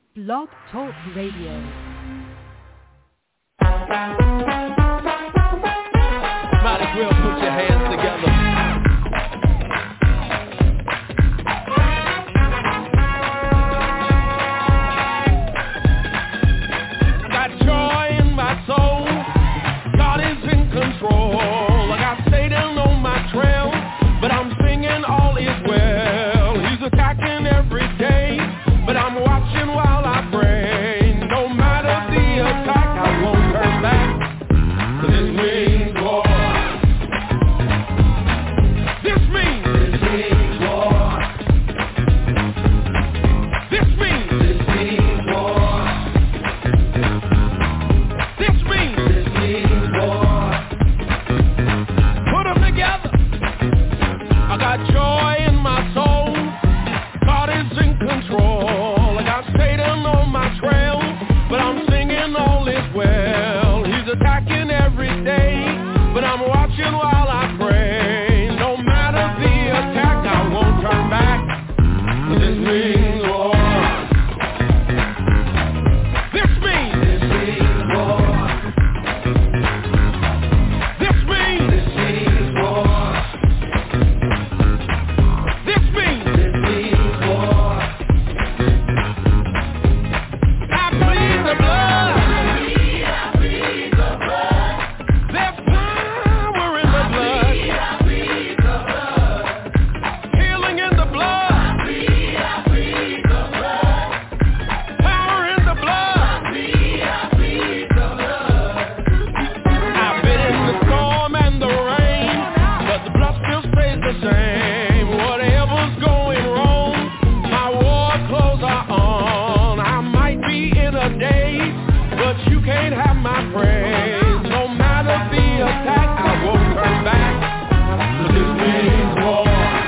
Blog Talk Radio. Might as well put your hands together. Got joy in my soul. God is in control. I got Satan on my trail, but I'm singing all is well. He's attacking every day, but I'm watching while I pray. No matter the attack, I won't turn back. 'Cause this means war. This means war. This means war. This means war. Put them together. I got joy in my soul. God is in control. I got Satan on my trail, but I'm singing all is well. He's attacking every day, but I'm watching while I pray. No matter the attack, I won't turn back. This means war. This means war. This means war. This means war. I plead the blood. There's power in the blood. Healing in the blood. Power in the blood. I've been in the storm and the rain, but the blood still stays the same. Whatever's going wrong, my war clothes are on. I might be in a daze, but you can't have my praise. No matter the attack, I won't turn back. 'Cause this means war.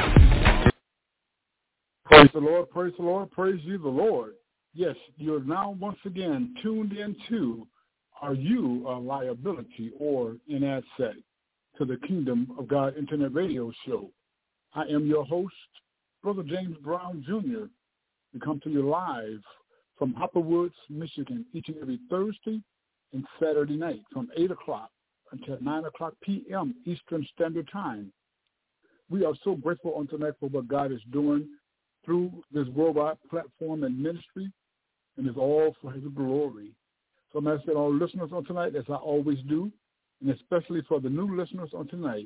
Praise the Lord, praise the Lord, praise you the Lord. Yes, you're now once again tuned into Are You a Liability or an Asset to the Kingdom of God Internet Radio Show. I am your host, Brother James Brown Jr. We come to you live from Hopper Woods, Michigan, each and every Thursday and Saturday night from 8 o'clock until 9 o'clock p.m. Eastern Standard Time. We are so grateful on tonight for what God is doing through this worldwide platform and ministry, and it's all for his glory. So I'm asking all listeners on tonight, as I always do, and especially for the new listeners on tonight,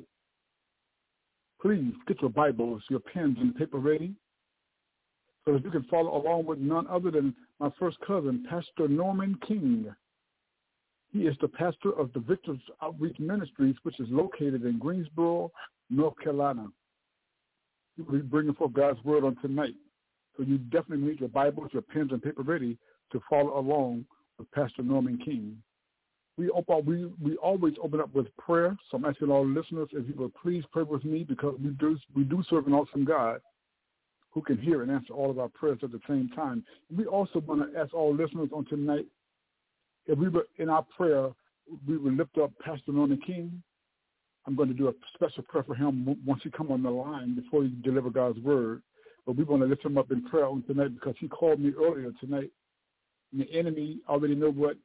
please get your Bibles, your pens, and paper ready so that you can follow along with none other than my first cousin, Pastor Norman King. He is the pastor of the Victor's Outreach Ministries, which is located in Greensboro, North Carolina. He will be bringing forth God's word on tonight. So you definitely need your Bibles, your pens, and paper ready to follow along with Pastor Norman King. We always open up with prayer. So I'm asking all listeners, if you will please pray with me, because we do serve an awesome God who can hear and answer all of our prayers at the same time. We also want to ask all listeners on tonight, if we were in our prayer, we would lift up Pastor Norman King. I'm going to do a special prayer for him once he come on the line before he deliver God's word. But we want to lift him up in prayer on tonight because he called me earlier tonight. And the enemy already know what,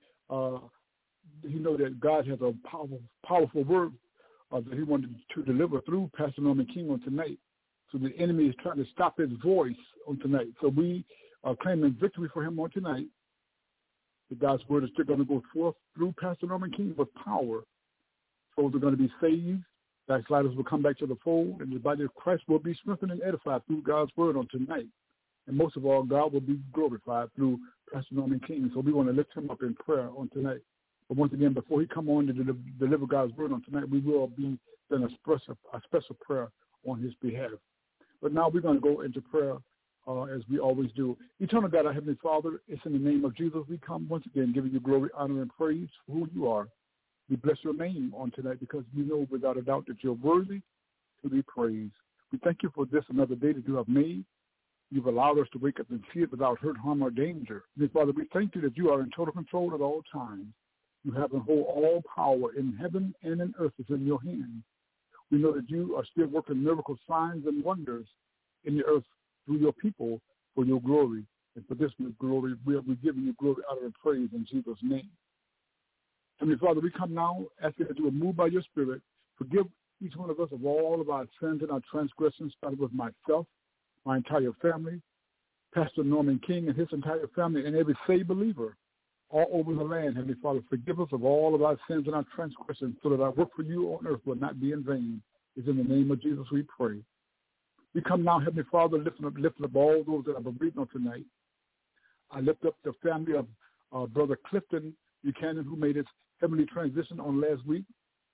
he know that God has a powerful word that he wanted to deliver through Pastor Norman King on tonight. So the enemy is trying to stop his voice on tonight. So we are claiming victory for him on tonight. That God's word is still going to go forth through Pastor Norman King with power. Souls are going to be saved. Backsliders will come back to the fold, and the body of Christ will be strengthened and edified through God's word on tonight. And most of all, God will be glorified through Pastor Norman King. So we want to lift him up in prayer on tonight. But once again, before he come on to deliver God's word on tonight, we will be doing a special prayer on his behalf. But now we're going to go into prayer as we always do. Eternal God, our Heavenly Father, it's in the name of Jesus we come once again giving you glory, honor, and praise for who you are. We bless your name on tonight because we know without a doubt that you're worthy to be praised. We thank you for this another day that you have made. You've allowed us to wake up and see it without hurt, harm, or danger. Dear Father, we thank you that you are in total control at all times. You have and hold all power in heaven and in earth is in your hand. We know that you are still working miracle signs and wonders in the earth through your people for your glory. And for this glory, we're giving you glory, honor, and praise in Jesus' name. Heavenly Father, we come now asking that you will move by your Spirit. Forgive each one of us of all of our sins and our transgressions, starting with myself, my entire family, Pastor Norman King and his entire family, and every saved believer all over the land. Heavenly Father, forgive us of all of our sins and our transgressions so that our work for you on earth will not be in vain. It's in the name of Jesus we pray. We come now, Heavenly Father, lifting up all those that are bereaved on tonight. I lift up the family of Brother Clifton Buchanan, who made his heavenly transition on last week.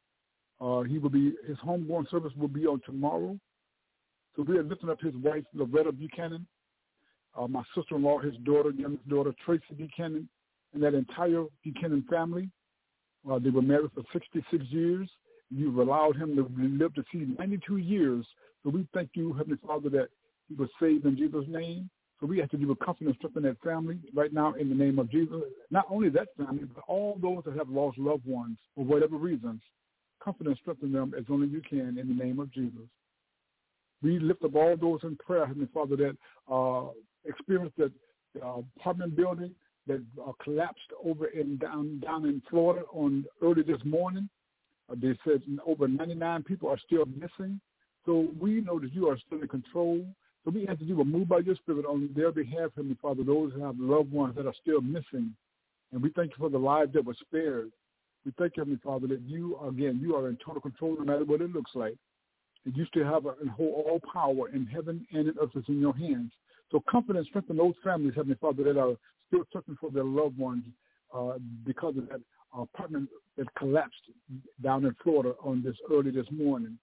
His homegoing service will be on tomorrow. So we are lifting up his wife, Loretta Buchanan, my sister-in-law, his daughter, youngest daughter, Tracy Buchanan, and that entire Buchanan family. They were married for 66 years. You've allowed him to live to see 92 years. So we thank you, Heavenly Father, that he was saved in Jesus' name. So we have to give a comfort and strength in that family right now in the name of Jesus. Not only that family, but all those that have lost loved ones for whatever reasons. Comfort and strengthen them as only you can in the name of Jesus. We lift up all those in prayer, Heavenly Father, that experienced that apartment building that collapsed over down in Florida on early this morning. They said over 99 people are still missing. So we know that you are still in control. So we have to do a move by your Spirit on their behalf, Heavenly Father, those who have loved ones that are still missing. And we thank you for the lives that were spared. We thank you, Heavenly Father, that you are in total control no matter what it looks like. And you still have and hold all power in heaven and in earth is in your hands. So comfort and strengthen those families, Heavenly Father, that are still searching for their loved ones because of that apartment that collapsed down in Florida on early this morning.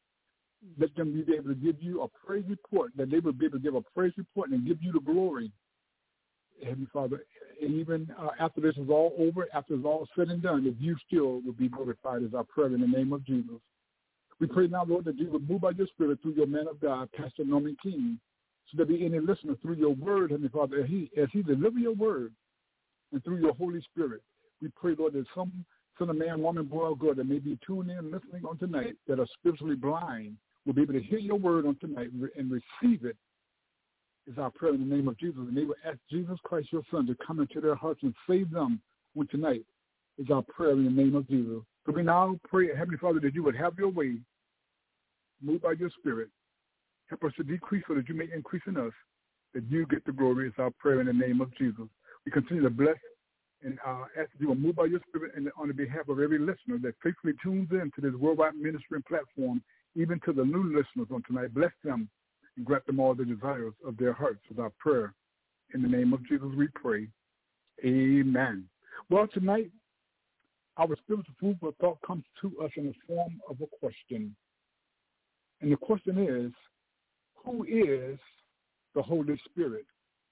Let them be able to give you a praise report, that they will be able to give a praise report and give you the glory, Heavenly Father. And even after this is all over, after it's all said and done, that you still will be glorified is our prayer in the name of Jesus. We pray now, Lord, that you would move by your Spirit through your man of God, Pastor Norman King, so there be any listener through your word, Heavenly Father, as he deliver your word and through your Holy Spirit. We pray, Lord, that some son of man, woman, boy, or girl that may be tuned in listening on tonight that are spiritually blind will be able to hear your word on tonight and receive it is our prayer in the name of Jesus. And they will ask Jesus Christ, your Son, to come into their hearts and save them on tonight is our prayer in the name of Jesus. So we now pray, Heavenly Father, that you would have your way, move by your Spirit. Help us to decrease so that you may increase in us, that you get the glory is our prayer in the name of Jesus. We continue to bless and ask that you will move by your Spirit and on the behalf of every listener that faithfully tunes in to this worldwide ministry and platform, even to the new listeners on tonight. Bless them and grant them all the desires of their hearts is our prayer. In the name of Jesus we pray. Amen. Well, tonight, our spiritual food for thought comes to us in the form of a question. And the question is, who is the Holy Spirit?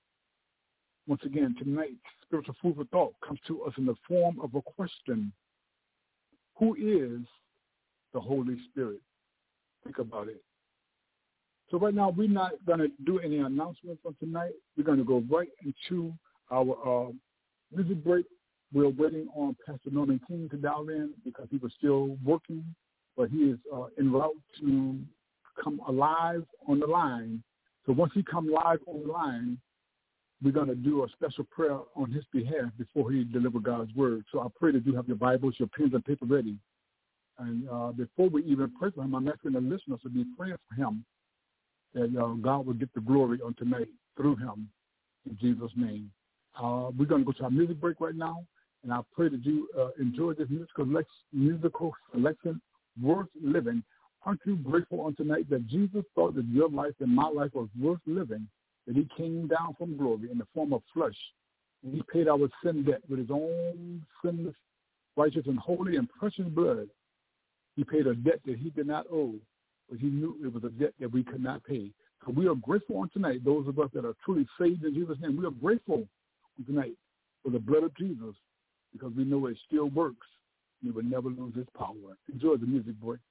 Once again, tonight, spiritual food for thought comes to us in the form of a question. Who is the Holy Spirit? Think about it. So right now, we're not going to do any announcements on tonight. We're going to go right into our music break. We're waiting on Pastor Norman King to dial in because he was still working, but he is en route to come alive on the line. So once he comes live on the line, we're going to do a special prayer on his behalf before he delivers God's word. So I pray that you have your Bibles, your pens and paper ready. And before we even pray for him, I'm asking the listeners to be praying for him, that God will get the glory on tonight through him in Jesus' name. We're going to go to our music break right now, and I pray that you enjoy this musical selection, Worth Living. Aren't you grateful on tonight that Jesus thought that your life and my life was worth living, that he came down from glory in the form of flesh, and he paid our sin debt with his own sinless, righteous, and holy and precious blood. He paid a debt that he did not owe, but he knew it was a debt that we could not pay. So we are grateful on tonight, those of us that are truly saved in Jesus' name. We are grateful on tonight for the blood of Jesus because we know it still works and it will never lose its power. Enjoy the music, boy.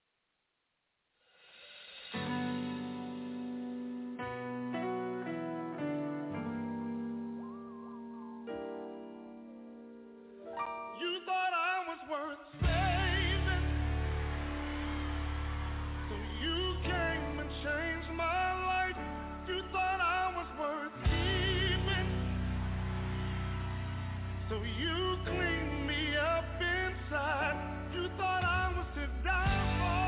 You thought I was worth saving, so you came and changed my life. You thought I was worth keeping, So you cleaned me up inside. You thought I was to die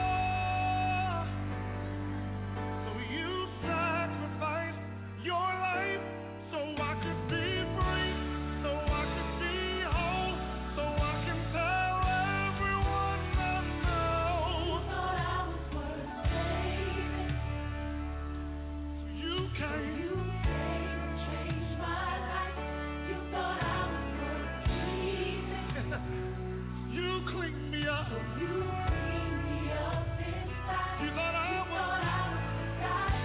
for. So you sacrificed your life so I could be free, so I could be whole, so I can tell everyone I know. You thought I was worth saving. So you came. You cleaned me up. You cleaned me up inside. You thought I was died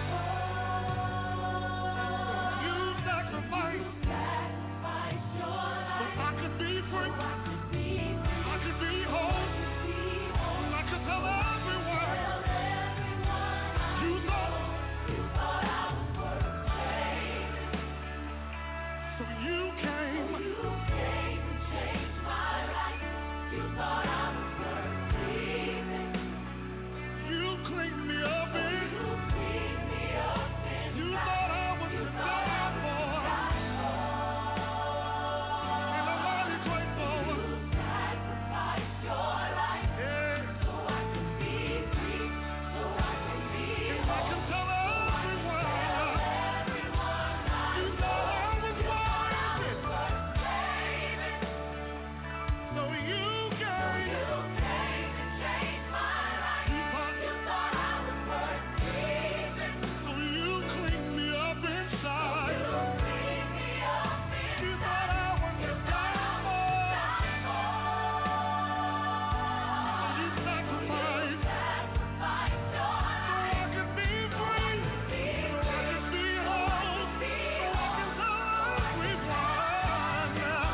for. You sacrificed your life so I could be free. I could be whole. I could tell everyone. You thought I was worth saving. So you came. You came and changed my life. You thought I was worth breathing. You cleaned me up in. You thought I was to die for. And I'm mighty grateful. You sacrificed your life so I could be free, so I could be whole. I can tell everyone. You thought I was worth it. So you came and changed my life. You thought I was worth breathing. So you cleaned me up inside. You thought I was to die for. You sacrificed so I could be free, so I could be whole, so I can tell everyone now.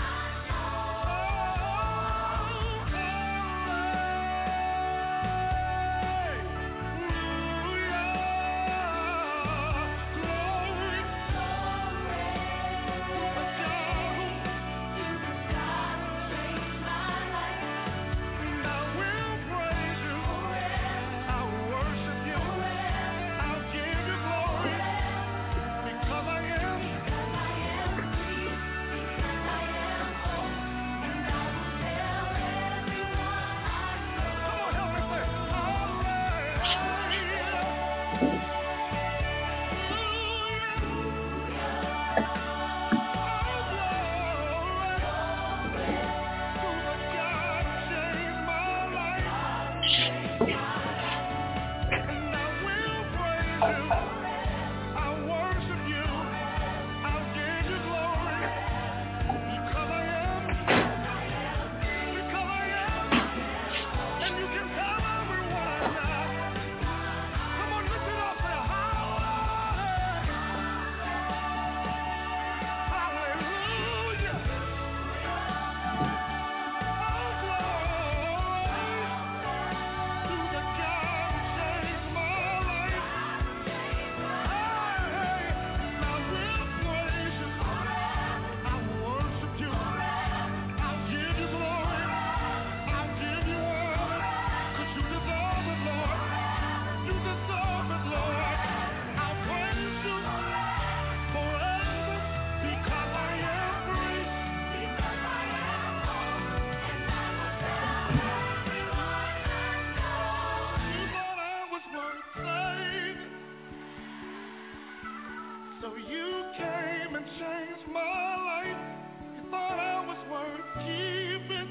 So you came and changed my life. You thought I was worth keeping.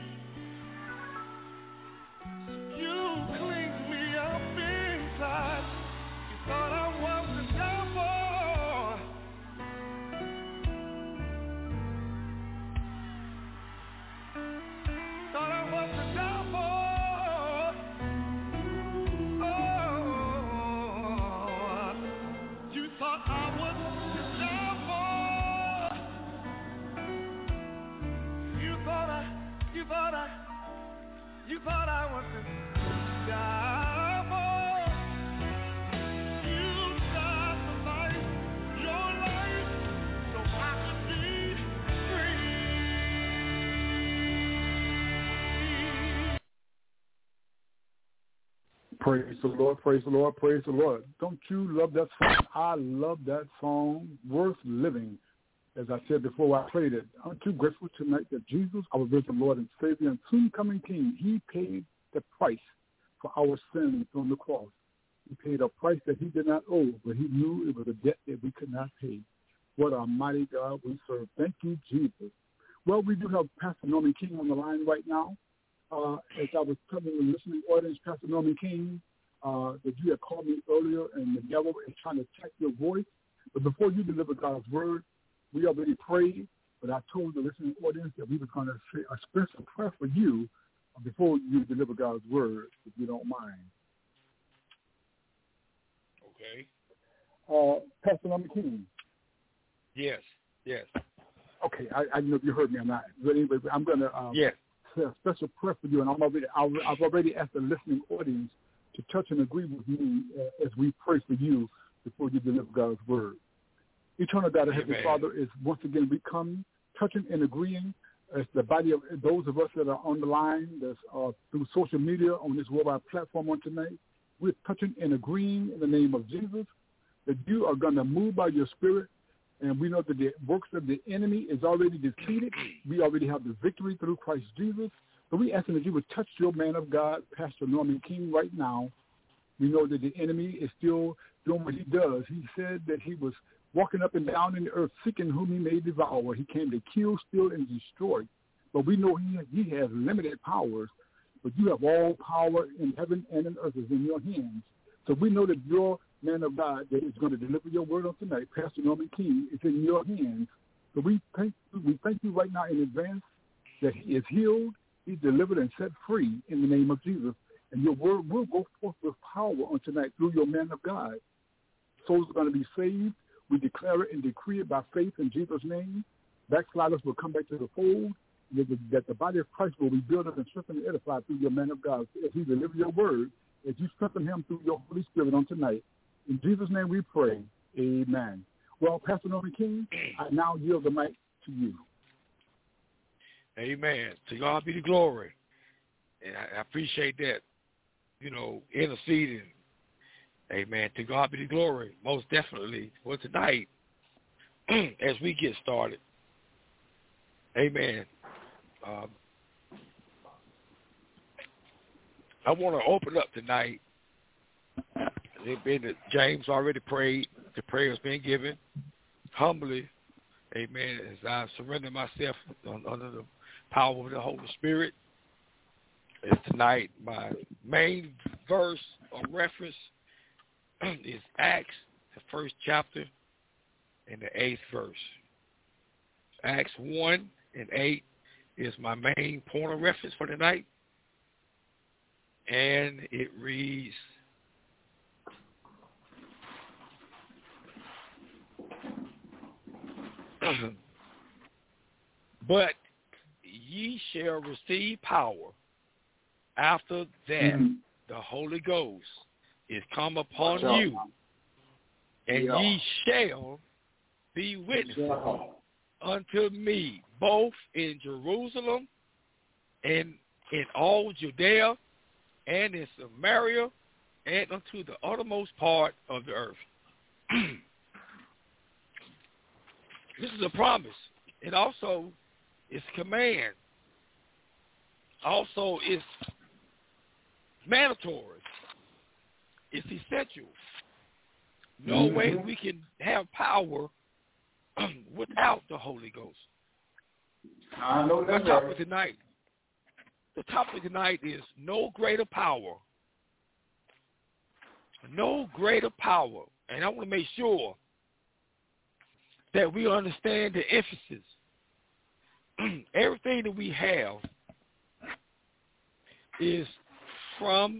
You cleaned me up inside. You thought I was the devil. Thought I was the devil. Oh, you thought I was. You thought I was the devil. You sacrificed your life so I could be free. Praise the Lord, praise the Lord, praise the Lord. Don't you love that song? I love that song, Worth Living. As I said before, I played it. I'm too grateful tonight that Jesus, our risen Lord and Savior and soon-coming King, he paid the price for our sins on the cross. He paid a price that he did not owe, but he knew it was a debt that we could not pay. What a mighty God we serve. Thank you, Jesus. Well, we do have Pastor Norman King on the line right now. As I was telling the listening audience, Pastor Norman King, that you had called me earlier, and the devil is trying to check your voice. But before you deliver God's word, we already prayed, but I told the listening audience that we were going to say a special prayer for you before you deliver God's word, if you don't mind. Okay. Pastor Norman King. Yes. Okay, I don't know if you heard me or not. But anyway, I'm going to say a special prayer for you, and I've already asked the listening audience to touch and agree with me as we pray for you before you deliver God's word. Eternal God, Heavenly Father, is once again we come touching and agreeing as the body of those of us that are on the line, that's through social media on this worldwide platform on tonight. We're touching and agreeing in the name of Jesus that you are going to move by your Spirit, and we know that the works of the enemy is already defeated. We already have the victory through Christ Jesus. So we asking that you would touch your man of God, Pastor Norman King, right now. We know that the enemy is still doing what he does. He said that he was walking up and down in the earth, seeking whom he may devour. He came to kill, steal, and destroy. But we know he has limited powers, but you have all power in heaven and in earth is in your hands. So we know that your man of God that is going to deliver your word on tonight, Pastor Norman King, is in your hands. So we thank you right now in advance that he is healed, he's delivered, and set free in the name of Jesus. And your word will go forth with power on tonight through your man of God. Souls are going to be saved. We declare it and decree it by faith in Jesus' name. Backsliders will come back to the fold, that the body of Christ will be built up and strengthened and edified through your man of God. As he delivers your word, as you strengthen him through your Holy Spirit on tonight. In Jesus' name we pray. Amen. Well, Pastor Norman King, I now yield the mic to you. Amen. To God be the glory. And I appreciate that, interceding. Amen. To God be the glory, most definitely. Well, tonight, as we get started, amen, I want to open up tonight. James already prayed. The prayer has been given. Humbly, amen, as I surrender myself under the power of the Holy Spirit. And tonight, my main verse of reference is Acts, the 1st chapter, and the 8th verse. Acts 1 and 8 is my main point of reference for tonight. And it reads, but ye shall receive power after that the Holy Ghost is come upon you, and ye shall be witnesses unto me, both in Jerusalem and in all Judea and in Samaria and unto the uttermost part of the earth. This is a promise. It also is a command. Also, it's mandatory. It's essential. No way we can have power without the Holy Ghost. I know that's the topic tonight. The topic tonight is no greater power. No greater power. And I want to make sure that we understand the emphasis. Everything that we have is from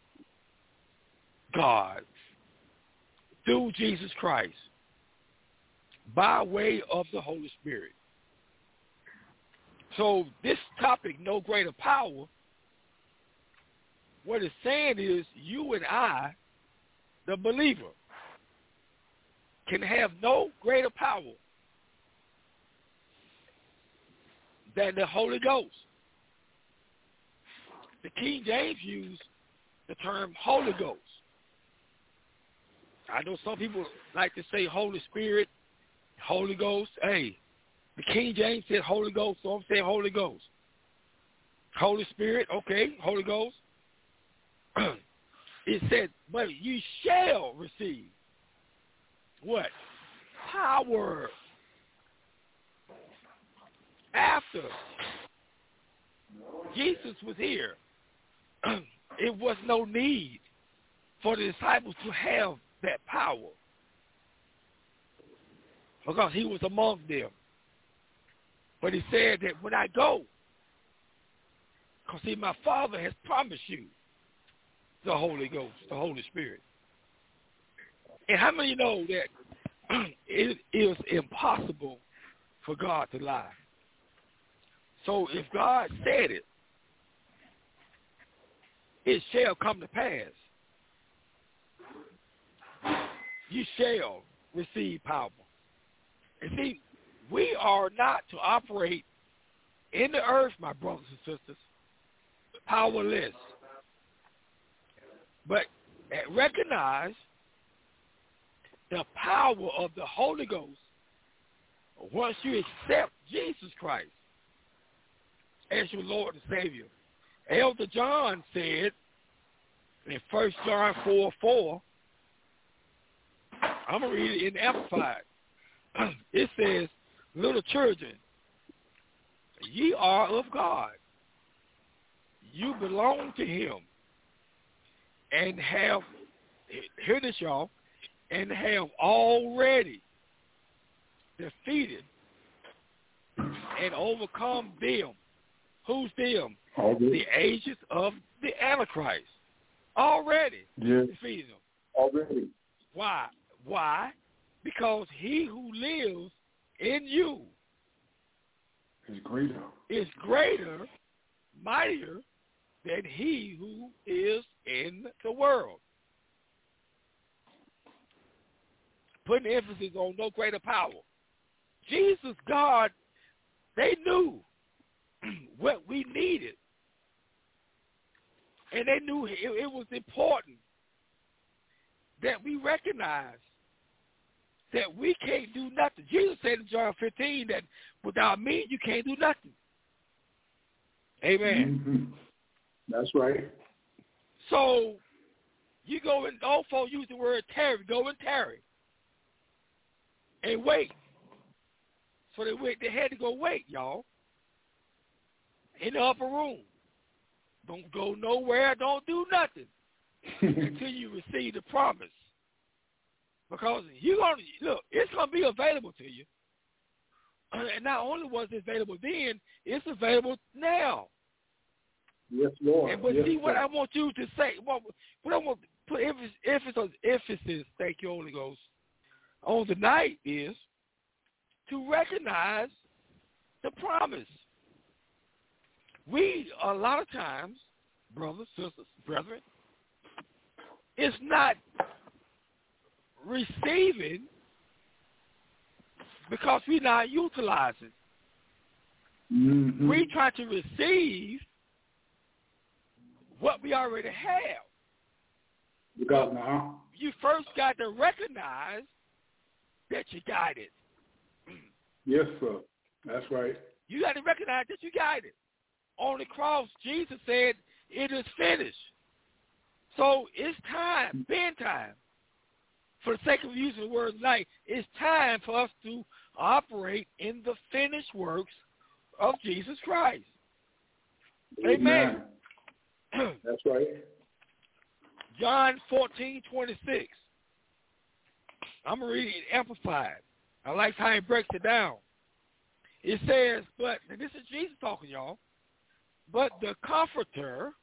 God through Jesus Christ by way of the Holy Spirit. So this topic, no greater power, what it's saying is you and I, the believer, can have no greater power than the Holy Ghost. The King James used the term Holy Ghost. I know some people like to say Holy Spirit, Holy Ghost. Hey, the King James said Holy Ghost, so I'm saying Holy Ghost. Holy Spirit, okay, Holy Ghost. It said, but you shall receive what? Power. After Jesus was here, it was no need for the disciples to have that power because he was among them. But he said that when I go, because see, my Father has promised you the Holy Ghost, the Holy Spirit. And how many know that it is impossible for God to lie? So if God said it, it shall come to pass. You shall receive power. And see, we are not to operate in the earth, my brothers and sisters, powerless. But recognize the power of the Holy Ghost once you accept Jesus Christ as your Lord and Savior. Elder John said in 1 John 4:4, I'm going to read it in Amplified. It says, little children, ye are of God. You belong to him and have, hear this y'all, and have already defeated and overcome them. Who's them? The agents of the Antichrist. Already defeated them. Already. Why? Why? Because he who lives in you is greater, mightier than he who is in the world. Putting emphasis on no greater power. Jesus, God, they knew what we needed. And they knew it was important that we recognize that we can't do nothing. Jesus said in John 15 that without me, you can't do nothing. Amen. Mm-hmm. That's right. So you go and old folks use the word tarry. Go and tarry. And wait. So they had to go wait, y'all. In the upper room. Don't go nowhere. Don't do nothing until you receive the promise. Because you're going to, look, it's going to be available to you. And not only was it available then, it's available now. Yes, Lord. But yes, see, what sir. I want you to say, what I want to put emphasis, thank you, Holy Ghost, on tonight is to recognize the promise. We, a lot of times, brothers, sisters, brethren, it's not receiving because we're not utilizing. Mm-hmm. We try to receive what we already have. Because now you first got to recognize that you got it. yes, sir. That's right. You got to recognize that you got it. On the cross, Jesus said, it is finished. So it's time, bedtime. For the sake of using the word tonight, it's time for us to operate in the finished works of Jesus Christ. Amen. That's right. John 14:26. I'm going to read it amplified. I like how he breaks it down. It says, but, and this is Jesus talking, y'all, but the Comforter,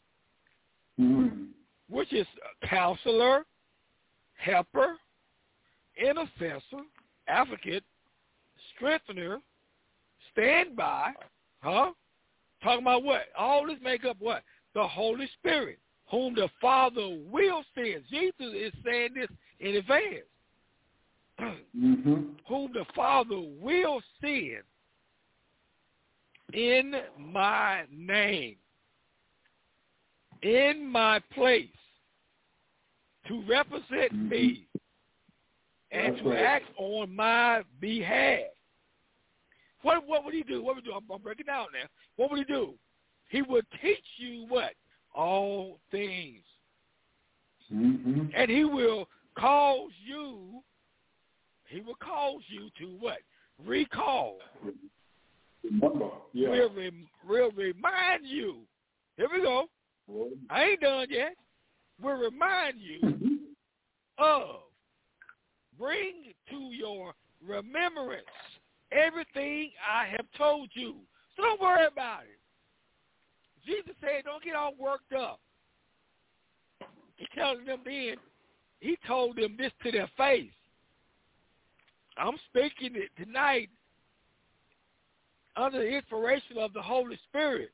which is a counselor, helper, intercessor, advocate, strengthener, standby, talking about what? All this make up what? The Holy Spirit, whom the Father will send. Jesus is saying this in advance. Whom the Father will send in my name, in my place, to represent me and to act on my behalf. What would he do? What would he do? I'm breaking down now. What would he do? He would teach you what? All things. Mm-hmm. And he will cause you to what? Recall. Remember. Yeah. We'll remind you. Here we go. I ain't done yet. We'll remind you of, bring to your remembrance everything I have told you. So don't worry about it. Jesus said, don't get all worked up. He telling them then, he told them this to their face. I'm speaking it tonight under the inspiration of the Holy Spirit.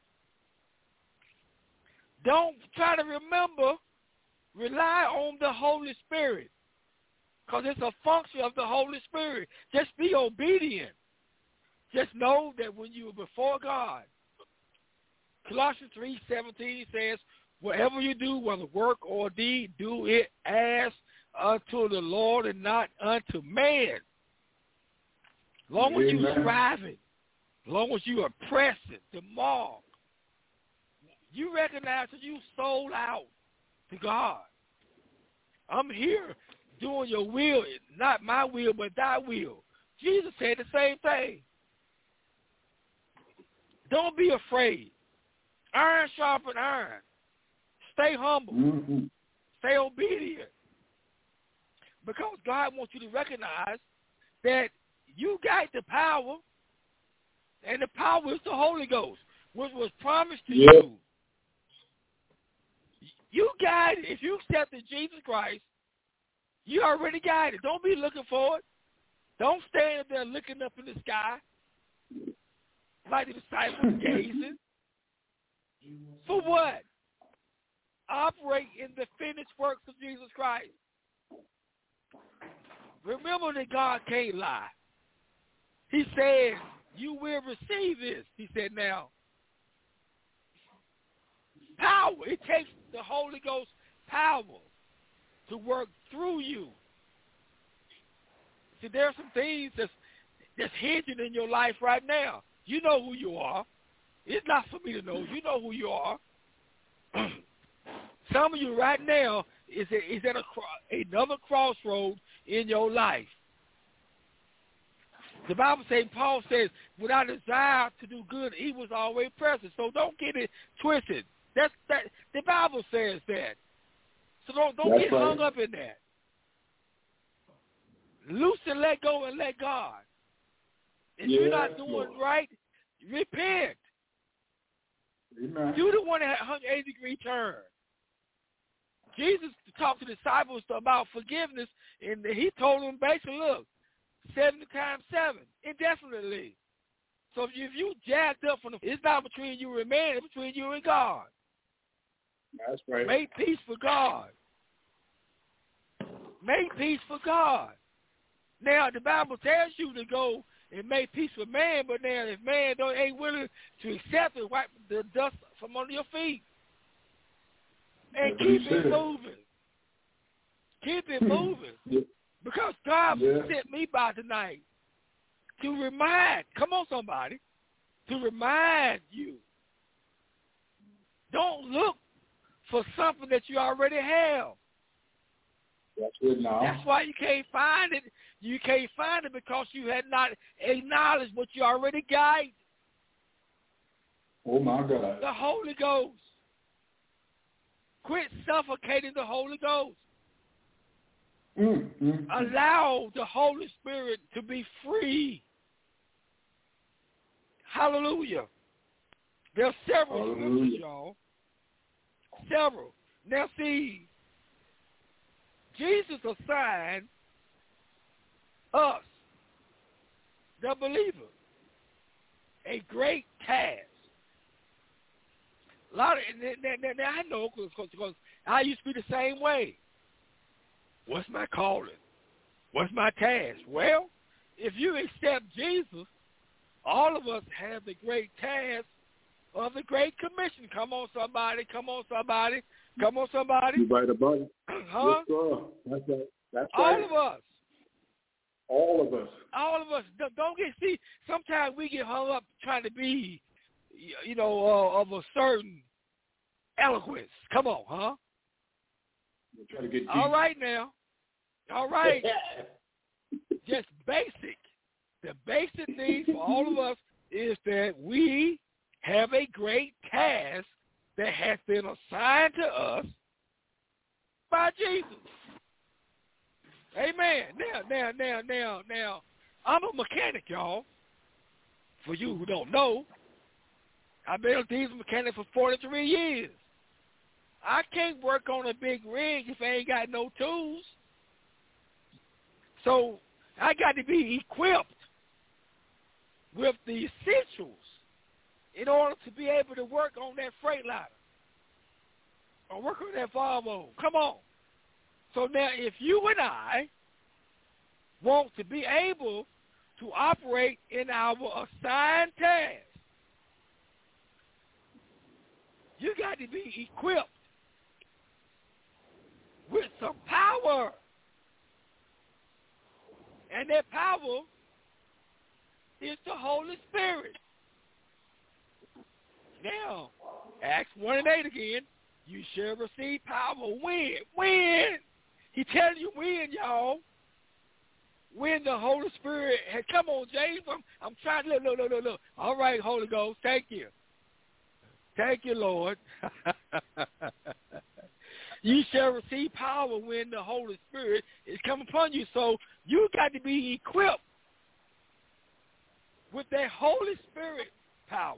Don't try to remember. Rely on the Holy Spirit, because it's a function of the Holy Spirit. Just be obedient. Just know that when you are before God, Colossians 3:17 says, whatever you do, whether work or deed, do it as unto the Lord and not unto man. Long as you are striving, long as you are pressing the mark, you recognize that you sold out to God. I'm here doing your will, not my will, but thy will. Jesus said the same thing. Don't be afraid. Iron sharpen iron. Stay humble. Mm-hmm. Stay obedient. Because God wants you to recognize that you got the power, and the power is the Holy Ghost, which was promised to you. You got it. If you accepted Jesus Christ, you already got it. Don't be looking for it. Don't stand there looking up in the sky like the disciples gazing. For what? Operate in the finished works of Jesus Christ. Remember that God can't lie. He said, you will receive this. He said, now, power. It takes the Holy Ghost power to work through you. See, there are some things that's hinging in your life right now. You know who you are. It's not for me to know. You know who you are. Some of you right now is at another crossroad in your life. The Bible says, Paul says, without desire to do good, he was always present. So don't get it twisted. The Bible says that. So don't get hung up in that. Loose and let go and let God. If you're not doing right, repent. Amen. You're the one that had a 180-degree turn. Jesus talked to the disciples about forgiveness, and he told them basically, look, 70 times 7, indefinitely. So if you jacked up from it's not between you and man, it's between you and God. That's right. Make peace for God. Make peace for God. Now, the Bible tells you to go and make peace with man, but now if man ain't willing to accept it, wipe the dust from under your feet. And keep it moving. Keep it moving. Because God sent me by tonight to remind, come on somebody, to remind you. Don't look for something that you already have. That's good now. That's why you can't find it. You can't find it because you had not acknowledged what you already got. Oh, my God. The Holy Ghost. Quit suffocating the Holy Ghost. Allow the Holy Spirit to be free. Hallelujah. There are several scriptures, y'all. Several. Now, see, Jesus assigned us, the believer, a great task. A lot of, now I know because I used to be the same way. What's my calling? What's my task? Well, if you accept Jesus, all of us have the great task of the Great Commission. Come on, somebody. Come on, somebody. Come on, somebody. You right about it. Huh? Yes, sir. That's right. All of us. All of us. All of us. Don't get, see, sometimes we get hung up trying to be, of a certain eloquence. Come on, huh? We're trying to get deep. All right now. All right. Just basic. The basic thing for all of us is that we have a great task that has been assigned to us by Jesus. Amen. Now, I'm a mechanic, y'all. For you who don't know, I've been a diesel mechanic for 43 years. I can't work on a big rig if I ain't got no tools. So I got to be equipped with the essentials in order to be able to work on that Freightliner or work on that Volvo. Come on. So now if you and I want to be able to operate in our assigned task, you got to be equipped with some power. And that power is the Holy Spirit. Now, Acts 1:8 again, you shall receive power. When? When? He telling you when, y'all. When the Holy Spirit has come on, James. I'm trying to look. All right, Holy Ghost, thank you. Thank you, Lord. You shall receive power when the Holy Spirit is come upon you. So you got to be equipped with that Holy Spirit power.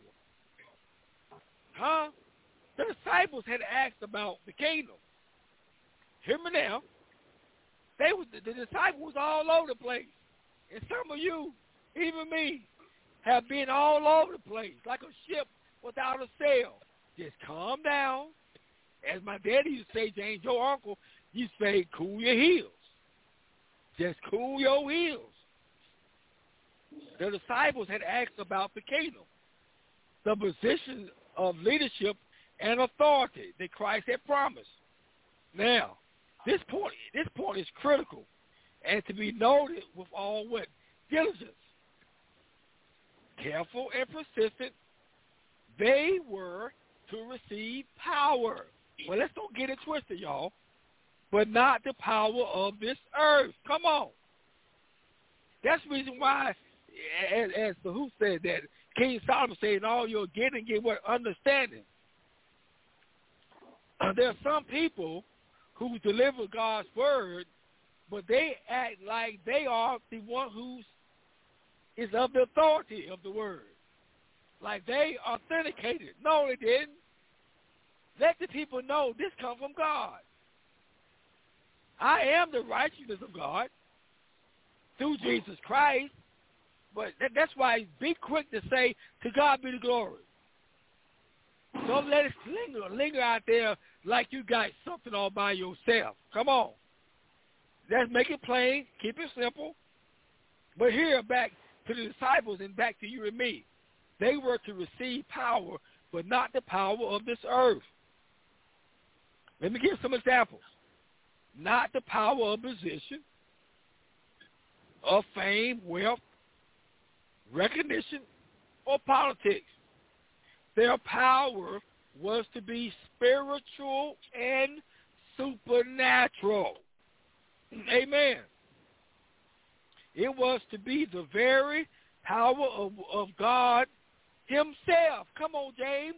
Huh? The disciples had asked about the kingdom. Hear me now. The disciples was all over the place. And some of you, even me, have been all over the place, like a ship without a sail. Just calm down. As my daddy used to say, James, your uncle, you say, cool your heels. Just cool your heels. The disciples had asked about the kingdom, the position of leadership and authority that Christ had promised. Now, this point is critical and to be noted with all what? Diligence. Careful and persistent, they were to receive power. Well, let's don't get it twisted, y'all. But not the power of this earth. Come on. That's the reason why, as the who said that, King Solomon said, in all you're getting, get what? Understanding. There are some people who deliver God's word, but they act like they are the one who is of the authority of the word. Like they authenticated. No, they didn't. Let the people know this comes from God. I am the righteousness of God through Jesus Christ. But that's why be quick to say, to God be the glory. Don't let it linger out there like you got something all by yourself. Come on. Let's make it plain. Keep it simple. But here, back to the disciples and back to you and me. They were to receive power, but not the power of this earth. Let me give some examples. Not the power of position, of fame, wealth, recognition, or politics. Their power was to be spiritual and supernatural. Amen. It was to be the very power of God himself. Come on, James.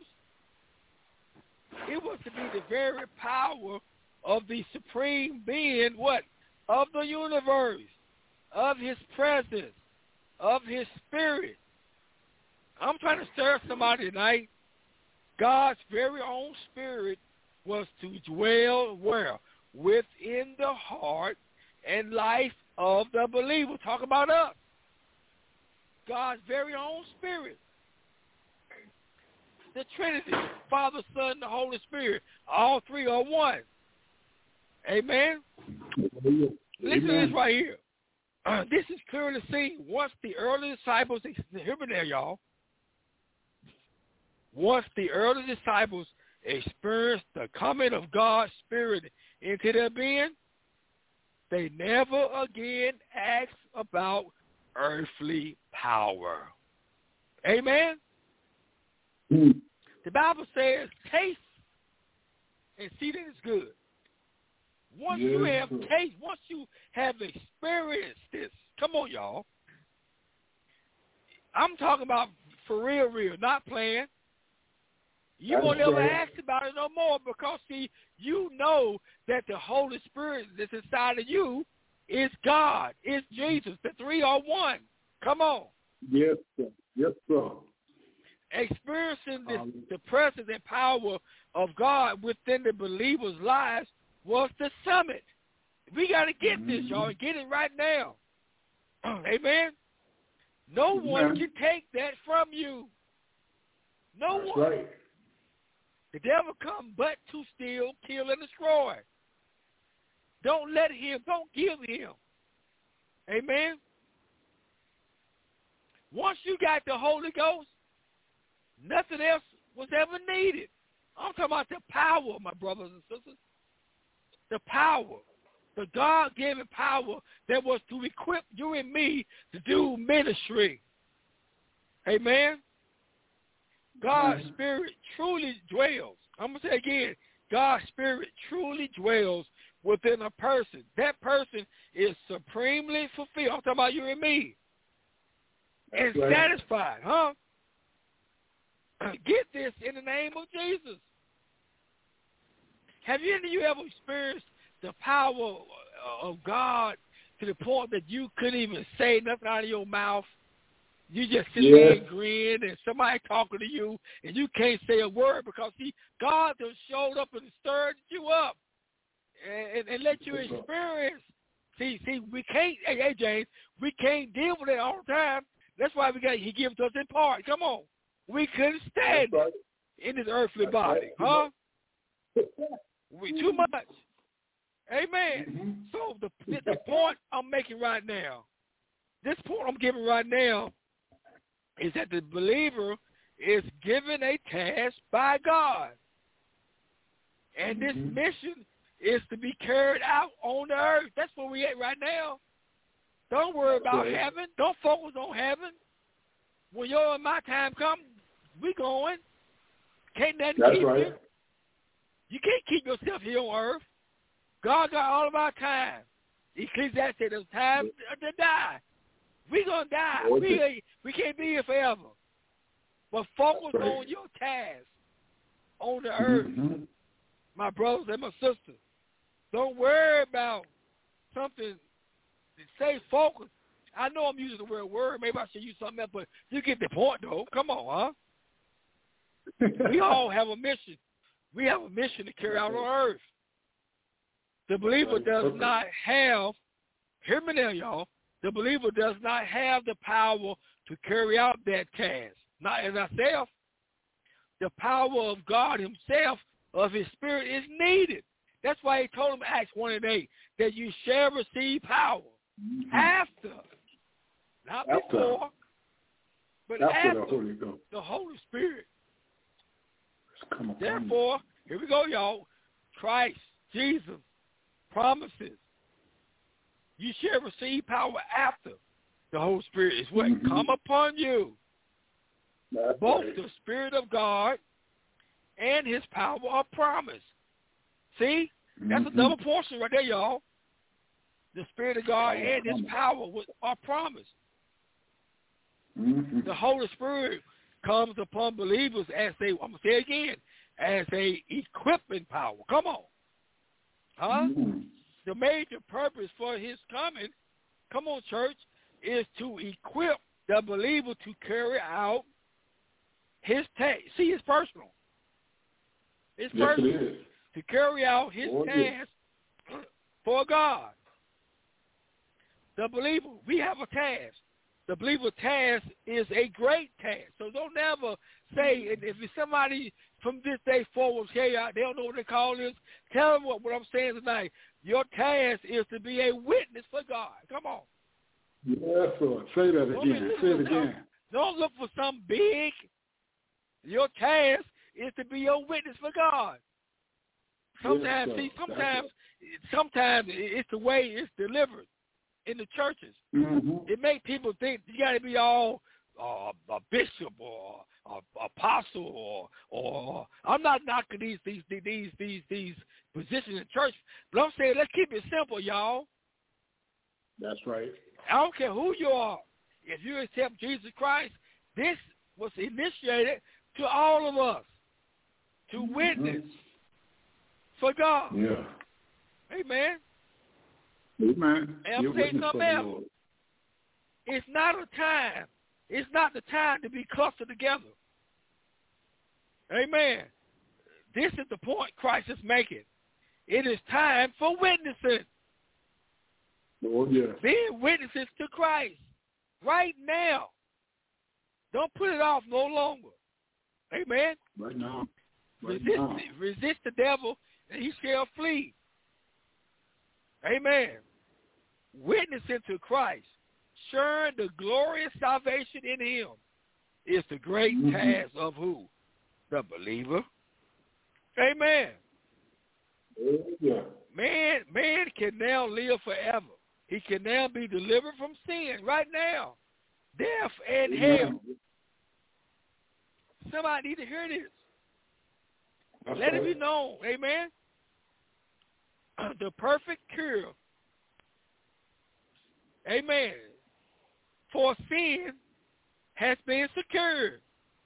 It was to be the very power of the supreme being, what? Of the universe, of his presence, of his spirit. I'm trying to stir somebody tonight. God's very own spirit was to dwell where? Within the heart and life of the believer. Talk about us. God's very own spirit. The Trinity, Father, Son, the Holy Spirit. All three are one. Amen? Amen. Listen to this right here. This is clearly seen once the early disciples, hear me there, y'all. Once the early disciples experienced the coming of God's Spirit into their being, they never again ask about earthly power. Amen? The Bible says, taste and see that it's good. Once you have taste, once you have experienced this, come on, y'all. I'm talking about for real, not playing. You won't ever ask about it no more because, see, you know that the Holy Spirit that's inside of you is God, is Jesus. The three are one. Come on. Yes, sir. Yes, sir. Experiencing the presence and power of God within the believers' lives was the summit. We got to get this, y'all, and get it right now. Amen. No one can take that from you. No one. Right. The devil come but to steal, kill, and destroy. Don't let him. Don't give him. Amen. Once you got the Holy Ghost, nothing else was ever needed. I'm talking about the power, my brothers and sisters. The power. The God-given power that was to equip you and me to do ministry. Amen. God's Spirit truly dwells. I'm going to say again, God's Spirit truly dwells within a person. That person is supremely fulfilled. I'm talking about you and me. And satisfied, huh? Get this in the name of Jesus. Have any of you ever experienced the power of God to the point that you couldn't even say nothing out of your mouth? You just sit there and grin, and somebody talking to you, and you can't say a word because, see, God just showed up and stirred you up and let you experience. See, we can't, hey, James, we can't deal with it all the time. That's why he gives it to us in part. Come on. We couldn't stand it in this earthly body, huh? We too much. Amen. So the point I'm making right now, this point I'm giving right now is that the believer is given a task by God. And this mission is to be carried out on the earth. That's where we at right now. Don't worry about heaven. Don't focus on heaven. When your and my time comes, we going. Can't nothing keep you. You can't keep yourself here on earth. God got all of our time. Ecclesiastes said it's time to die. We're going to die. We can't be here forever. But focus on your task on the earth, my brothers and my sisters. Don't worry about something. Say focus. I know I'm using the word. Maybe I should use something else, but you get the point, though. Come on, huh? We all have a mission. We have a mission to carry out on earth. The believer does not have, hear me now, y'all, the believer does not have the power to carry out that task. Not as ourselves. The power of God himself, of his spirit, is needed. That's why he told him in Acts 1:8 that you shall receive power after, not before, but after the Holy Spirit. Therefore, here we go, y'all. Christ, Jesus, promises. You shall receive power after the Holy Spirit is what? Come upon you. Both the Spirit of God and his power are promised. See? That's a double portion right there, y'all. The Spirit of God and his power are promised. The Holy Spirit comes upon believers as I'm going to say it again, as a equipping power. Come on. Huh? The major purpose for his coming, come on, church, is to equip the believer to carry out his task. See, it's personal. It's personal. To carry out his task for God. The believer, we have a task. The believer task is a great task. So don't ever say, if it's somebody from this day forward, they don't know what they call this, tell them what I'm saying tonight. Your task is to be a witness for God. Come on. Yes, Lord. Say that again. Say it again. Don't look for something big. Your task is to be a witness for God. Sometimes, sometimes it's the way it's delivered in the churches. Mm-hmm. It makes people think you got to be all a bishop or apostle or I'm not knocking these positions in church, but I'm saying let's keep it simple, y'all. That's right. I don't care who you are. If you accept Jesus Christ, this was initiated to all of us to witness for God. Yeah. Amen. Amen. And I'm saying something else. It's not a time. It's not the time to be clustered together. Amen. This is the point Christ is making. It is time for witnessing. Oh, yeah. Being witnesses to Christ right now. Don't put it off no longer. Amen. Right now. Resist the devil and he shall flee. Amen. Witnessing to Christ, sharing the glorious salvation in him is the great task of who? The believer. Amen. Yeah. Man can now live forever. He can now be delivered from sin right now. Death and hell. Somebody need to hear this. That's Let right. it be known. Amen. The perfect cure. Amen. For sin has been secured.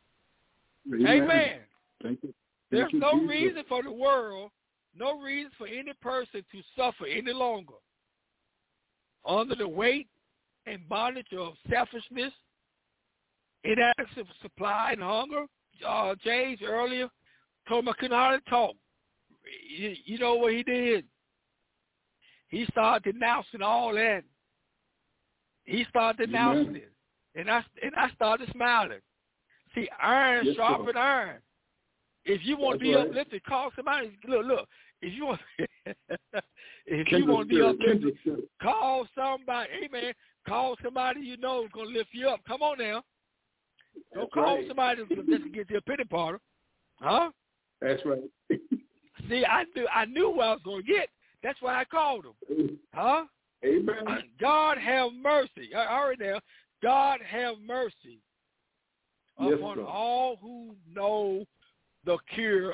Amen. Thank you. There's no Jesus. reason for the world, no reason for any person to suffer any longer under the weight and bondage of selfishness, inadequate supply and hunger. James earlier told me I couldn't hardly talk. You know what he did? He started denouncing all that. He started denouncing it. And I started smiling. See, iron sharpened iron. If you want to be uplifted, call somebody. Look. If you want, to be uplifted, call somebody. Amen. Call somebody you know is gonna lift you up. Come on now. Don't call somebody just to get your pity party, huh? That's right. See, I knew what I was gonna get. That's why I called him, huh? Amen. God have mercy. All right now. God have mercy upon all who know the cure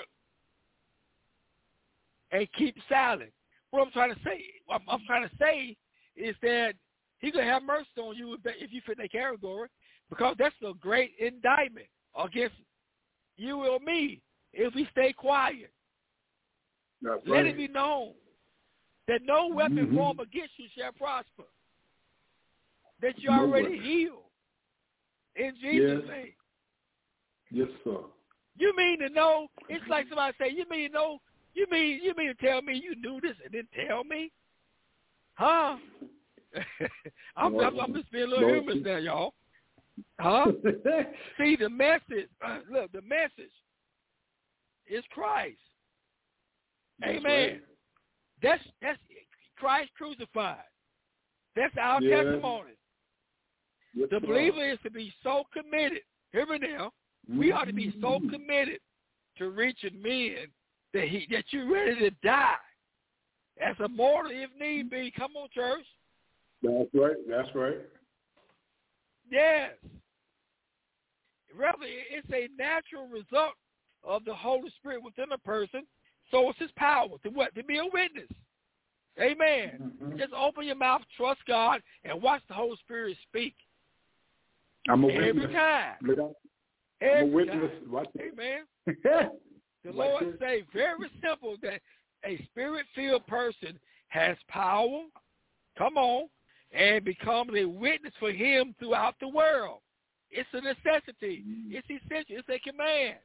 and keep silent. What I'm trying to say is that he going to have mercy on you if you fit that category, because that's a great indictment against you or me if we stay quiet. That's Let right. it be known that no weapon formed against you shall prosper, that you already healed in Jesus' name. Yes, sir. You mean to know? It's like somebody say, you mean to know? You mean to tell me you knew this and didn't tell me? Huh? I'm just being a little humorous now, y'all. Huh? See, the message, look, the message is Christ. That's Amen. Right. That's Christ crucified. That's our testimony. Yes, The believer is to be so committed. Hear me now. We ought to be so committed to reaching men that you're ready to die as a mortal if need be. Come on, church. That's right. That's right. Yes. Rather, it's a natural result of the Holy Spirit within a person. So it's his power to what? To be a witness. Amen. Just open your mouth, trust God, and watch the Holy Spirit speak. I'm a every witness. time. I'm a witness. Time. Amen. The Lord say very simple that a spirit-filled person has power, come on, and becomes a witness for him throughout the world. It's a necessity. It's essential. It's a command.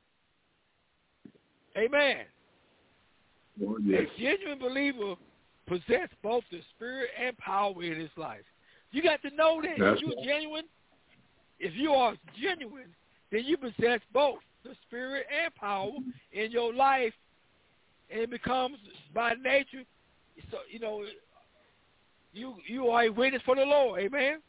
Amen. Oh, yes. A genuine believer possesses both the spirit and power in his life. You got to know that. That's If you are genuine, then you possess both the spirit and power in your life, and it becomes by nature. So you are a witness for the Lord. Amen.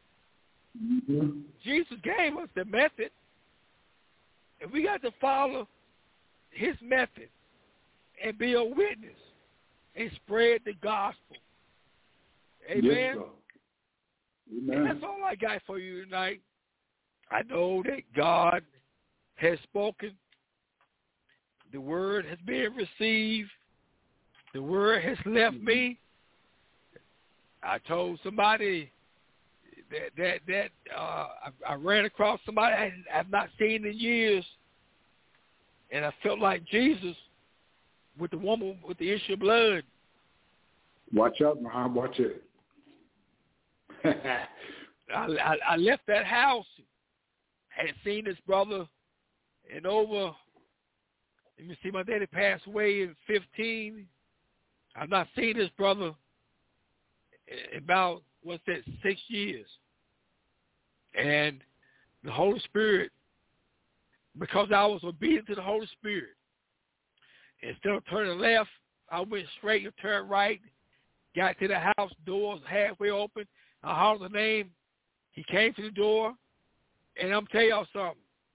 Jesus gave us the method, and we got to follow his method. and be a witness and spread the gospel. Amen. Yes, sir. Amen. And that's all I got for you tonight. I know that God has spoken. The word has been received. The word has left me. I told somebody that I ran across somebody I have not seen in years, and I felt like Jesus with the woman with the issue of blood. Watch out, man. Watch it. I left that house, hadn't seen this brother in over, let me see, my daddy passed away in 15. I've not seen this brother in about, 6 years. And the Holy Spirit, because I was obedient to the Holy Spirit, instead of turning left, I went straight and turned right, got to the house, doors halfway open. I hollered the name. He came to the door, and I'm telling y'all something.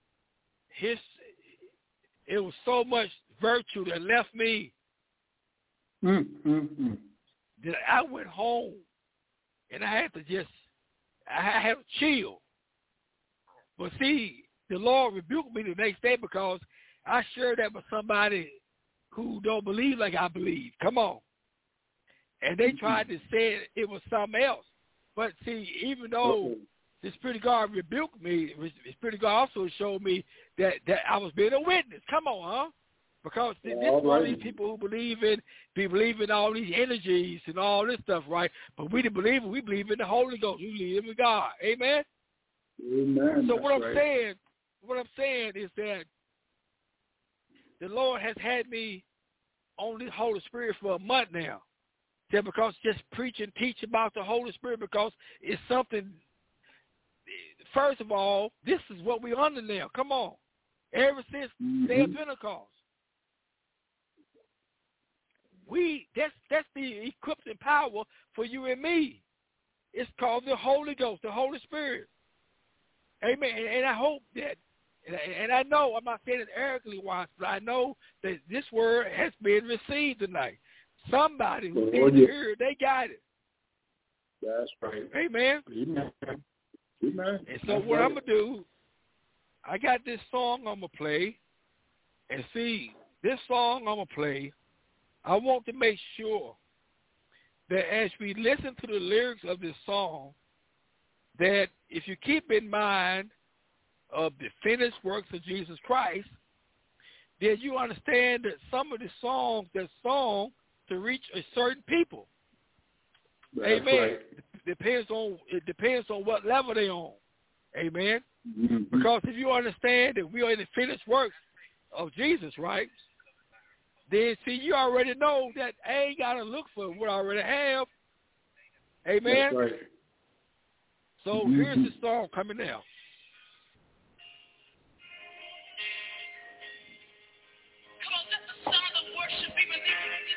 It was so much virtue that left me that I went home, and I had to chill. But see, the Lord rebuked me the next day because I shared that with somebody who don't believe like I believe. Come on. And they tried to say it was something else. But see, even though the Spirit of God rebuked me, the Spirit of God also showed me that I was being a witness. Come on, huh? Because this is one of these people who believe in all these energies and all this stuff, right? But we didn't believe it. We believe in the Holy Ghost. We believe in God. Amen? Amen. So what I'm saying is that the Lord has had me on this Holy Spirit for a month now. That because just preach and teach about the Holy Spirit, because it's something, first of all, this is what we're under now. Come on. Ever since the day of Pentecost. That's the equipping power for you and me. It's called the Holy Ghost, the Holy Spirit. Amen. And I hope that, and I know, I'm not saying it arrogantly wise, but I know that this word has been received tonight. Somebody who didn't hear it, they got it. That's right. Amen. Amen. And so what I'm going to do, I got this song I'm going to play. And see, this song I'm going to play, I want to make sure that as we listen to the lyrics of this song, that if you keep in mind of the finished works of Jesus Christ, then you understand that some of the songs, that song to reach a certain people. That's Amen. Right. It depends on what level they're on. Amen. Mm-hmm. Because if you understand that we are in the finished works of Jesus, right? Then see, you already know that I ain't gotta look for what I already have. Amen. That's right. So here's the song coming now. Come on, that's the sound of worship. We believe in it.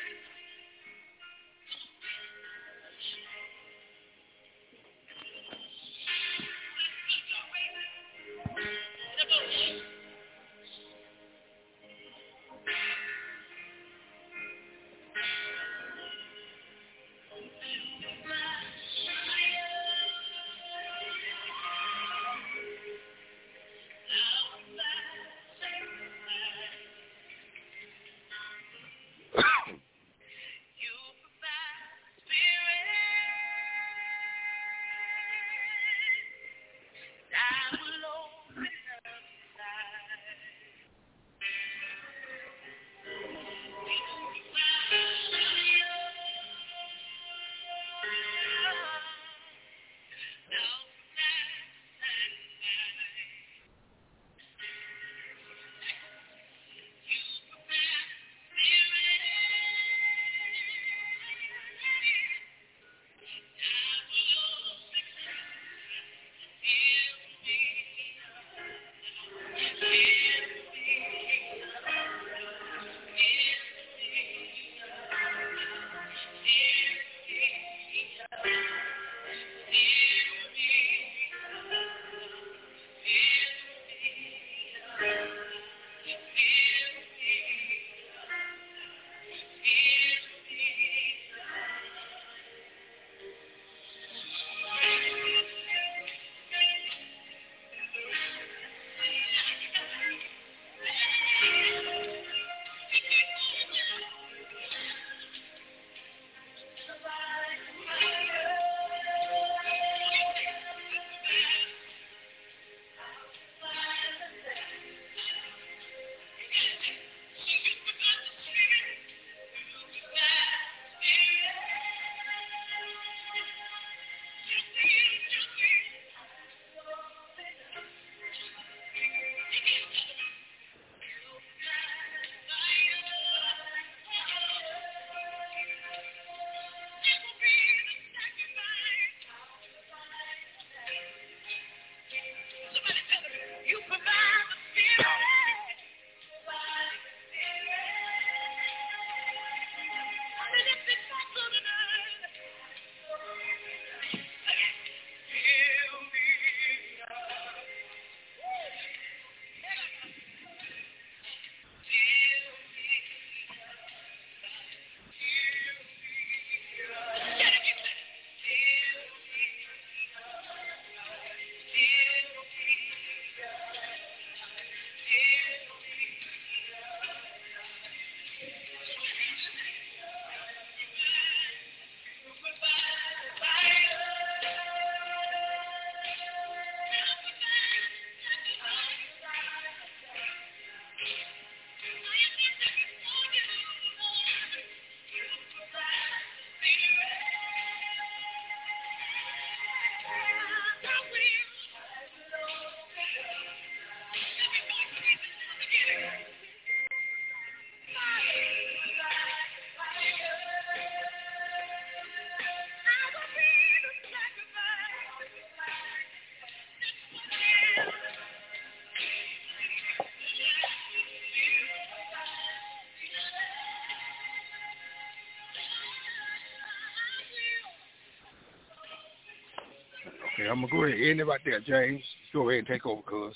Okay, I'm going to go ahead and end it right there, James. Go ahead and take over, cuz.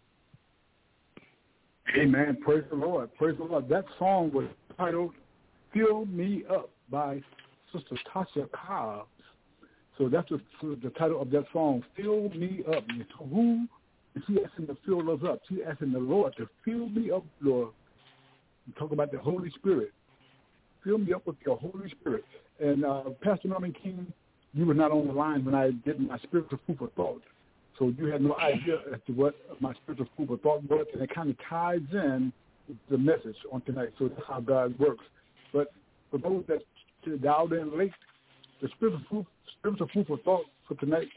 Amen. Praise the Lord. Praise the Lord. That song was titled Fill Me Up by Sister Tasha Cobbs. So that's the title of that song, Fill Me Up. And who is she asking to fill us up? She asking the Lord to fill me up, Lord. We talk about the Holy Spirit. Fill me up with your Holy Spirit. And Pastor Norman King, you were not on the line when I did my spiritual food for thought. So you had no idea as to what my spiritual food for thought was, and it kind of ties in with the message on tonight. So that's how God works. But for those that dialed in late, the spiritual food for thought for tonight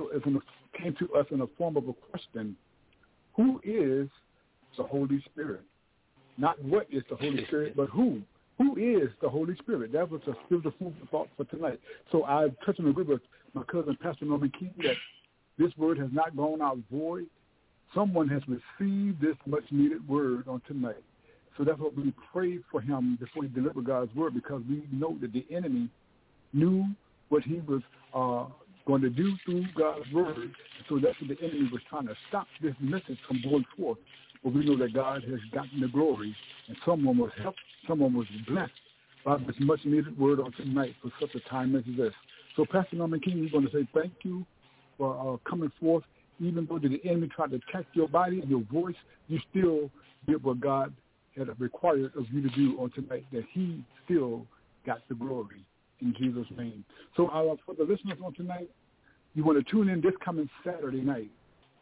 came to us in the form of a question. Who is the Holy Spirit? Not what is the Holy Spirit, but who. Who is the Holy Spirit? That was a spiritual food for thought for tonight. So I touch and agree with my cousin, Pastor Norman King, that this word has not gone out void. Someone has received this much-needed word on tonight. So that's what we prayed for him before he delivered God's word, because we know that the enemy knew what he was going to do through God's word. So that's what the enemy was trying to stop this message from going forth. But we know that God has gotten the glory, and someone was helped, someone was blessed by this much-needed word on tonight for such a time as this. So, Pastor Norman King, we're going to say thank you for coming forth. Even though the enemy tried to attack your body and your voice, you still did what God had required of you to do on tonight, that he still got the glory in Jesus' name. So for the listeners on tonight, you want to tune in this coming Saturday night,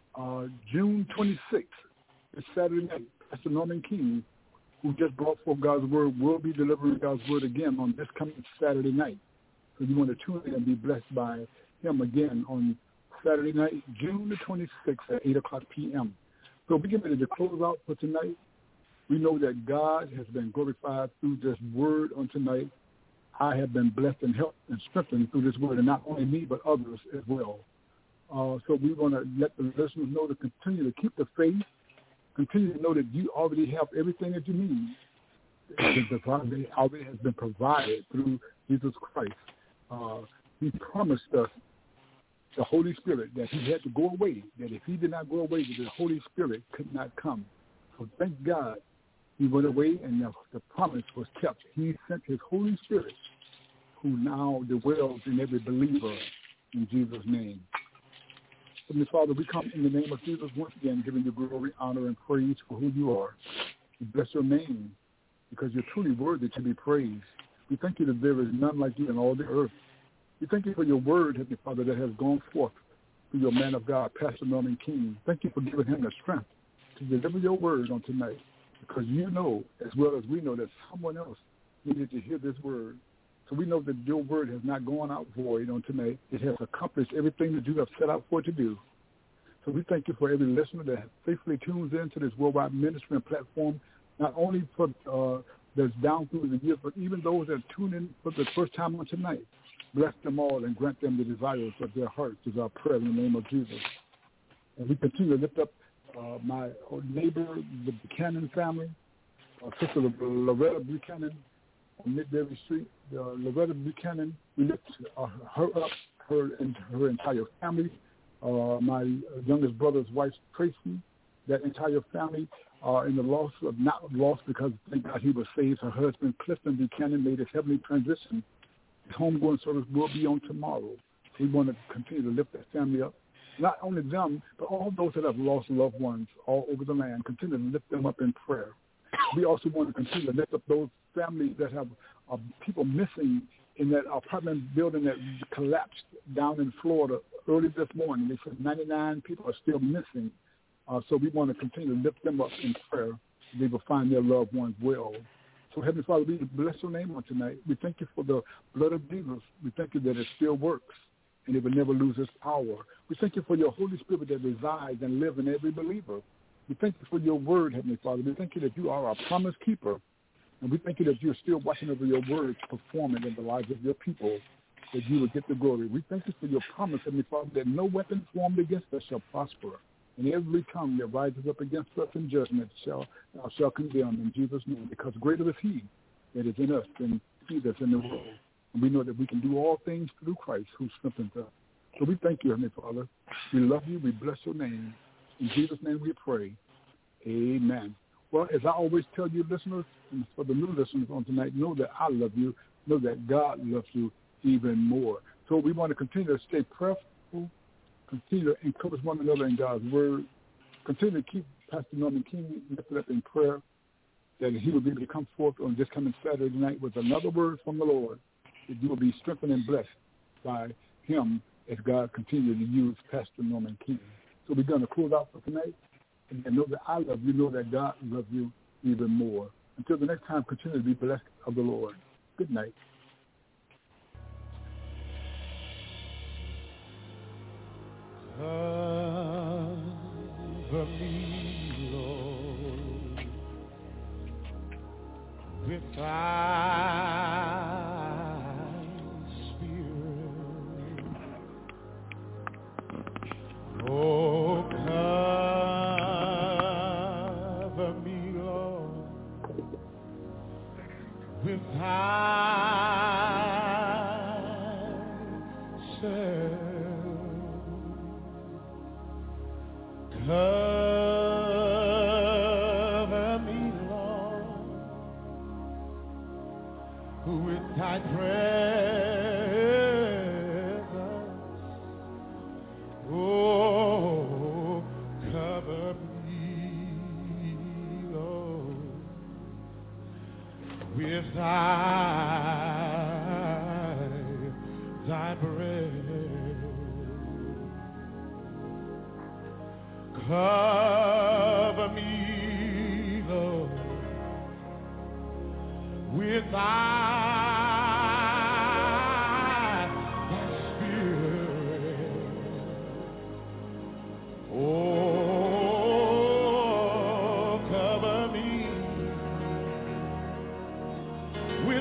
June 26th. This Saturday night, Pastor Norman King, who just brought forth God's word, will be delivering God's word again on this coming Saturday night. So you want to tune in and be blessed by him again on Saturday night, June the 26th at 8 o'clock p.m. So we're getting ready to close out for tonight. We know that God has been glorified through this word on tonight. I have been blessed and helped and strengthened through this word, and not only me, but others as well. So we want to let the listeners know to continue to keep the faith, continue to know that you already have everything that you need. The already has been provided through Jesus Christ. He promised us the Holy Spirit, that he had to go away, that if he did not go away, that the Holy Spirit could not come. So thank God he went away, and the promise was kept. He sent his Holy Spirit, who now dwells in every believer, in Jesus' name. Heavenly Father, we come in the name of Jesus once again, giving you glory, honor, and praise for who you are. We bless your name, because you're truly worthy to be praised. We thank you that there is none like you in all the earth. We thank you for your word, Heavenly Father, that has gone forth through your man of God, Pastor Norman King. Thank you for giving him the strength to deliver your word on tonight, because you know, as well as we know, that someone else needed to hear this word. So we know that your word has not gone out void on tonight. It has accomplished everything that you have set out for it to do. So we thank you for every listener that faithfully tunes into this worldwide ministry and platform, not only for that's down through the years, but even those that tune in for the first time on tonight. Bless them all and grant them the desires of their hearts, is our prayer in the name of Jesus. And we continue to lift up my neighbor, the Buchanan family, Sister Loretta Buchanan on Midbury Street. Loretta Buchanan, we lift her up, her and her entire family. My youngest brother's wife, Tracy, that entire family are in the loss of, not lost because thank God he was saved. Her husband, Clifton Buchanan, made his heavenly transition. His homegoing service will be on tomorrow. We want to continue to lift that family up. Not only them, but all those that have lost loved ones all over the land. Continue to lift them up in prayer. We also want to continue to lift up those families that have people missing in that apartment building that collapsed down in Florida early this morning. They said 99 people are still missing. So we want to continue to lift them up in prayer. They will find their loved ones well. So, Heavenly Father, we bless your name on tonight. We thank you for the blood of Jesus. We thank you that it still works and it will never lose its power. We thank you for your Holy Spirit that resides and lives in every believer. We thank you for your word, Heavenly Father. We thank you that you are our promise keeper. And we thank you that you're still watching over your word to perform it in the lives of your people, that you will get the glory. We thank you for your promise, Heavenly Father, that no weapon formed against us shall prosper. And every tongue that rises up against us in judgment shall condemn in Jesus' name, because greater is he that is in us than he that's in the world. And we know that we can do all things through Christ who strengthens us. So we thank you, Heavenly Father. We love you. We bless your name. In Jesus' name we pray. Amen. Well, as I always tell you, listeners, and for the new listeners on tonight, know that I love you. Know that God loves you even more. So we want to continue to stay prayerful, continue to encourage one another in God's word, continue to keep Pastor Norman King lifted up in prayer, that he will be able to come forth on this coming Saturday night with another word from the Lord, that you will be strengthened and blessed by him as God continues to use Pastor Norman King. So we're going to close out for tonight. And know that I love you. Know that God loves you even more. Until the next time, continue to be blessed of the Lord. Good night. Cover me, Lord, with thy Spirit. Oh, cover me, Lord, with thyself. Cover me, Lord, with thy presence. Oh, cover me, Lord, with thy breath. Cover me, Lord, with thy Spirit. Oh, cover me with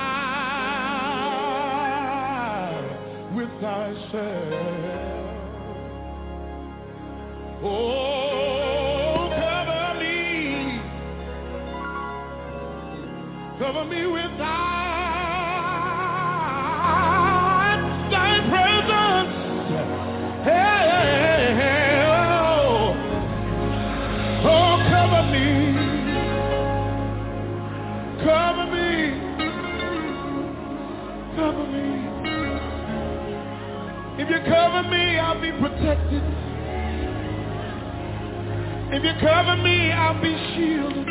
thyself. Oh, cover me with thy presence. Hey, oh, cover me, cover me, cover me. If you cover me, I'll be protected. If you cover me, I'll be shielded.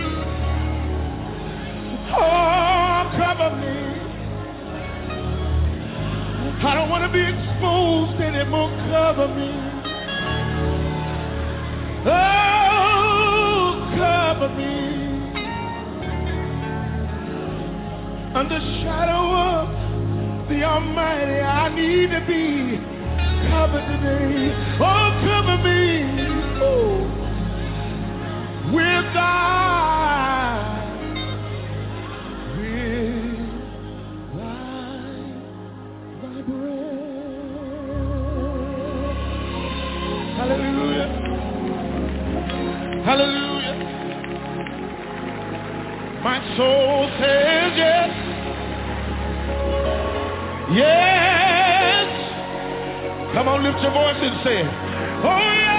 Oh, cover me. I don't want to be exposed anymore. Cover me. Oh, cover me. Under the shadow of the Almighty, I need to be covered today. Oh, cover me. Ooh. With thy breath. Hallelujah. Hallelujah. My soul says yes. Yes. Come on, lift your voice and say it. Oh, yeah.